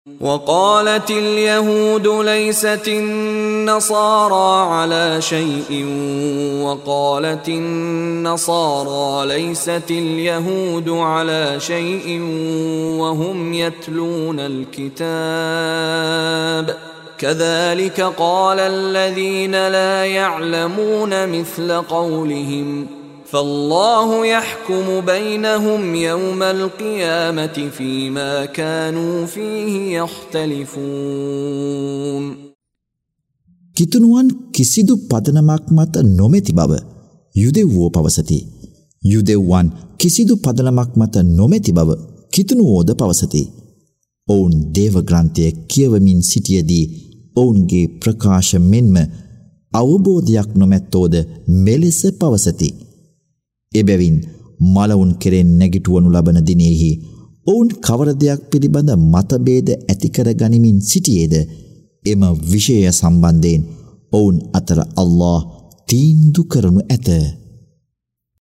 وقالت اليهود ليست النصارى على شيء وقالت النصارى ليست اليهود على شيء وهم يتلون الكتاب كذلك قال الذين لا يعلمون مثل قولهم فالله يحكم بينهم يوم القيامة فيما كانوا فيه يختلفون. කිතුණුවන් කිසිදු පදනමක් මත නොමැති බව යුදෙව්වෝ පවසති. යුදෙව්වන් කිසිදු පදනමක් මත නොමැති බව කිතුණුවෝද පවසති. ඔවුන් දේව ග්‍රන්ථය කියවමින් සිටියදී ඔවුන්ගේ ප්‍රකාශ මෙන්ම අවබෝධයක් නොමැත්තෝද මෙලෙස පවසති. එබැවින් මලවුන් කෙරෙන් නැගිටවනු ලබන දිනෙහි ඔවුන් කවර දෙයක් පිළිබඳ මතභේද ඇති කර ගනිමින් සිටියේද එම විෂය සම්බන්ධයෙන් ඔවුන් අතර අල්ලාහ් තීන්දුව කරනු ඇත.